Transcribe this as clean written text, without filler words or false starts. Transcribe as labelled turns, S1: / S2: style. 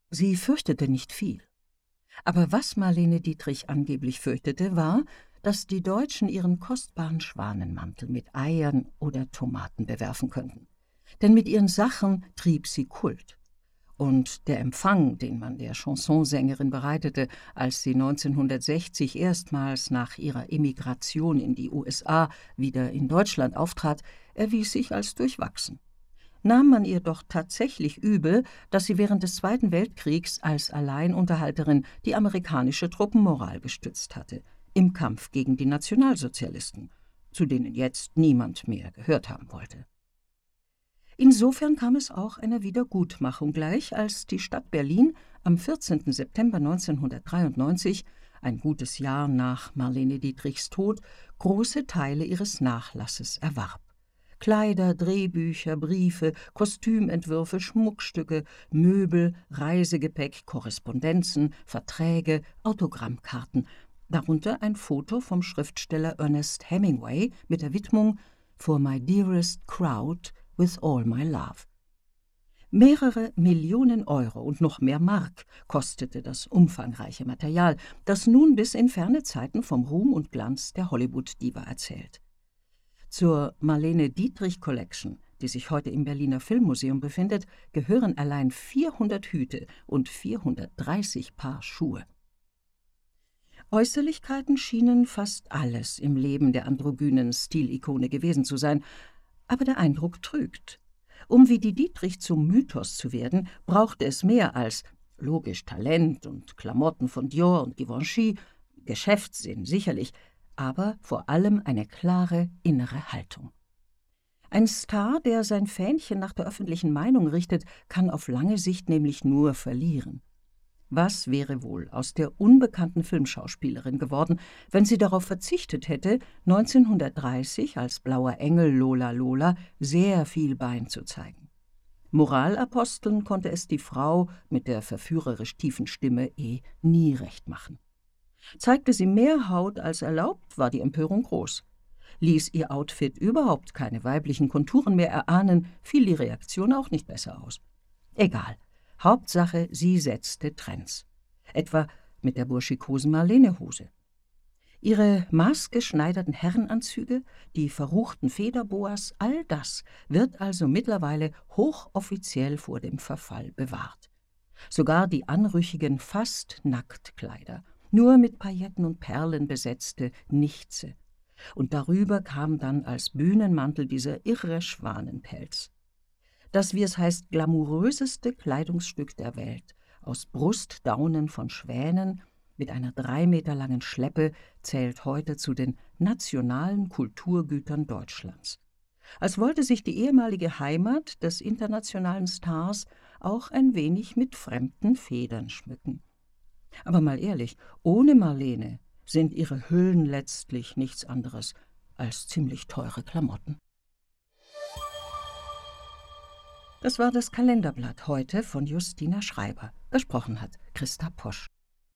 S1: Sie fürchtete nicht viel. Aber was Marlene Dietrich angeblich fürchtete, war, dass die Deutschen ihren kostbaren Schwanenmantel mit Eiern oder Tomaten bewerfen könnten. Denn mit ihren Sachen trieb sie Kult. Und der Empfang, den man der Chansonsängerin bereitete, als sie 1960 erstmals nach ihrer Emigration in die USA wieder in Deutschland auftrat, erwies sich als durchwachsen. Nahm man ihr doch tatsächlich übel, dass sie während des Zweiten Weltkriegs als Alleinunterhalterin die amerikanische Truppenmoral gestützt hatte, im Kampf gegen die Nationalsozialisten, zu denen jetzt niemand mehr gehört haben wollte. Insofern kam es auch einer Wiedergutmachung gleich, als die Stadt Berlin am 14. September 1993, ein gutes Jahr nach Marlene Dietrichs Tod, große Teile ihres Nachlasses erwarb. Kleider, Drehbücher, Briefe, Kostümentwürfe, Schmuckstücke, Möbel, Reisegepäck, Korrespondenzen, Verträge, Autogrammkarten, darunter ein Foto vom Schriftsteller Ernest Hemingway mit der Widmung „For my dearest crowd with all my love“. Mehrere Millionen Euro und noch mehr Mark kostete das umfangreiche Material, das nun bis in ferne Zeiten vom Ruhm und Glanz der Hollywood-Diva erzählt. Zur Marlene Dietrich Collection, die sich heute im Berliner Filmmuseum befindet, gehören allein 400 Hüte und 430 Paar Schuhe. Äußerlichkeiten schienen fast alles im Leben der androgynen Stilikone gewesen zu sein, aber der Eindruck trügt. Um wie die Dietrich zum Mythos zu werden, brauchte es mehr als logisch Talent und Klamotten von Dior und Givenchy, Geschäftssinn sicherlich, aber vor allem eine klare innere Haltung. Ein Star, der sein Fähnchen nach der öffentlichen Meinung richtet, kann auf lange Sicht nämlich nur verlieren. Was wäre wohl aus der unbekannten Filmschauspielerin geworden, wenn sie darauf verzichtet hätte, 1930 als blauer Engel Lola Lola sehr viel Bein zu zeigen? Moralaposteln konnte es die Frau mit der verführerisch tiefen Stimme nie recht machen. Zeigte sie mehr Haut als erlaubt, war die Empörung groß. Ließ ihr Outfit überhaupt keine weiblichen Konturen mehr erahnen, fiel die Reaktion auch nicht besser aus. Egal, Hauptsache, sie setzte Trends. Etwa mit der burschikosen Marlene-Hose. Ihre maßgeschneiderten Herrenanzüge, die verruchten Federboas, all das wird also mittlerweile hochoffiziell vor dem Verfall bewahrt. Sogar die anrüchigen Fast-Nacktkleider, nur mit Pailletten und Perlen besetzte Nichtse. Und darüber kam dann als Bühnenmantel dieser irre Schwanenpelz. Das, wie es heißt, glamouröseste Kleidungsstück der Welt, aus Brustdaunen von Schwänen, mit einer 3 Meter langen Schleppe, zählt heute zu den nationalen Kulturgütern Deutschlands. Als wollte sich die ehemalige Heimat des internationalen Stars auch ein wenig mit fremden Federn schmücken. Aber mal ehrlich, ohne Marlene sind ihre Hüllen letztlich nichts anderes als ziemlich teure Klamotten. Das war das Kalenderblatt heute von Justina Schreiber. Gesprochen hat Christa Posch.